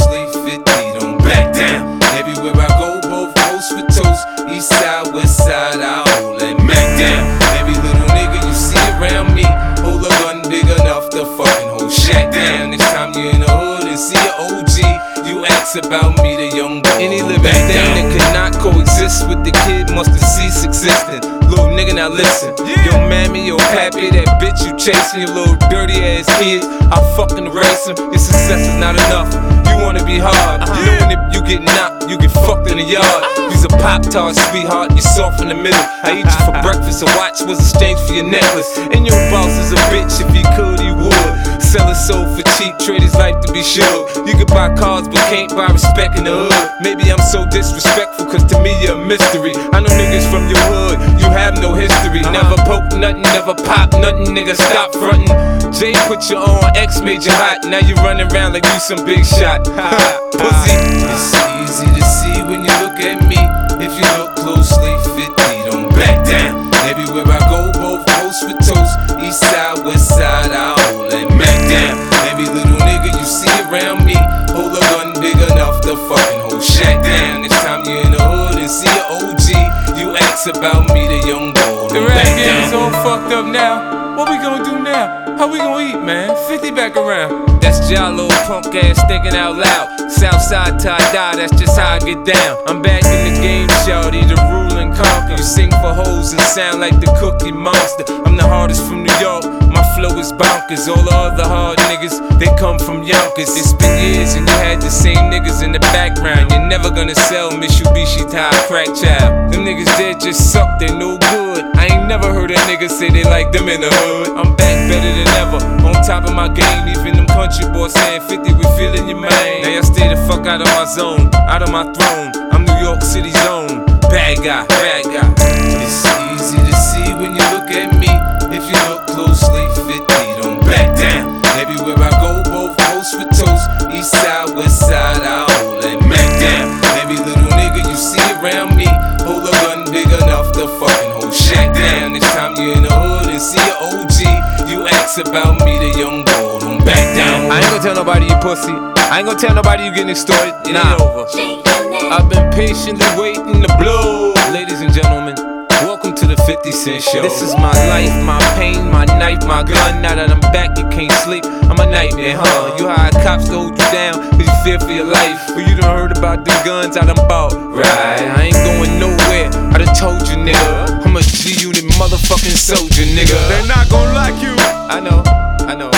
closely. 50, don't back down. Everywhere I go, both coast for toast. East side, west side, I hold that Mac down. Every little nigga you see around me, hold a gun big enough to fucking hold Shaq down. Next time you in the hood and see an OG, you ask about me, the young boy. Any living thing that could not coexist with the kid must have ceased existing. Little nigga, now listen. Yo mammy, yo pappy, that bitch you chasing, your little dirty ass kids, I fucking erase them. Your success is not enough. You wanna be hard. Knowing if you get knocked, you get fucked in the yard. You's a Pop-Tart, sweetheart, you soft in the middle. I eat you for breakfast, a watch was exchanged for your necklace. And your boss is a bitch, if he could, he would. Sell his soul for cheap, trade his life to be sure. You can buy cars, but can't buy respect in the hood. Maybe I'm so disrespectful, cause to me you're a mystery. I know niggas from your hood, you have no history. Never poke nothing, never pop nothing, nigga, stop frontin'. Jay put you on, X made you hot. Now you running around like you some big shot. Pussy. It's easy to see when you look at me. If you look closely, 50, don't back down. Everywhere I go, both coast for toast. East side, west side, I hold that Mac down. Every little nigga you see around me, hold a gun big enough to fucking hold Shaq down. Next time you in the hood and see an OG, you ask about me, the young boy. The rap game's all fucked up now. What we gonna do now? How we gonna eat, man? 50 back around. That's Jalo, punk ass thinking out loud. Southside tie-dye, that's just how I get down. I'm back in the game, shawty, the rule and conquer. You sing for hoes and sound like the Cookie Monster. I'm the hardest from New York, my flow is bonkers. All the other hard niggas, they come from Yonkers. It's been years and you had the same niggas in the background. You're never gonna sell Mitsubishi tie crack child. Them niggas dead just suck, they no good. I ain't never heard a nigga say they like them in the hood. I'm back better than ever, on top of my game. Even them country boys saying 50, we feeling your man. Now y'all stay the fuck out of my zone, out of my throne. I'm New York City's own bad guy, bad guy. It's easy to see when you look at me. If you look closely, 50, don't back down. Everywhere I go, both coast for toast. East side, west side, I hold that Mac down. Every little nigga you see around me, hold a gun big enough to fucking hold Shaq down. Next time you in the hood and see an OG, you ask about me, the young boy, don't back down. I ain't gonna tell nobody you pussy. I ain't gonna tell nobody you getting extorted. It ain't over. I've been patiently waiting to blow. Ladies and gentlemen, welcome to the 50 Cent Show. This is my life, my pain, my knife, my gun. Now that I'm back, you can't sleep. I'm a nightmare, huh? You hire cops to hold you down, cause you fear for your life. Well, you done heard about the guns I done bought. Right, I ain't going nowhere. I done told you, nigga. I'm a G-Unit motherfucking soldier, nigga. They're not gonna like you. I know, I know.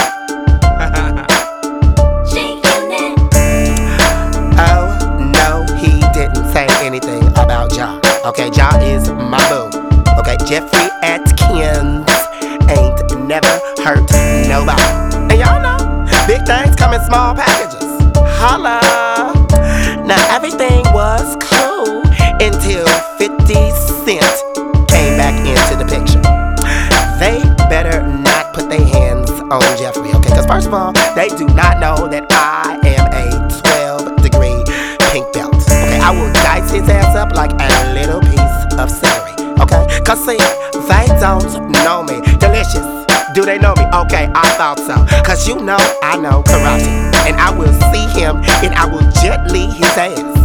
Oh, no, he didn't say anything about Ja. Okay, Ja is my boo. Okay, Jeffrey Atkins ain't never hurt nobody. And y'all know, big things come in small packages. Holla. Now everything was cool until 50 Cent came back into the picture. They better not put their hands on Jeffrey, okay? Cause first of all, they do not know that I am a 12-degree pink belt. Okay, I will dice his ass up like a little piece of celery. Okay, cause see, they don't know me. Delicious. Do they know me? Okay, I thought so. Cause you know I know karate. And I will see him and I will jet li his ass.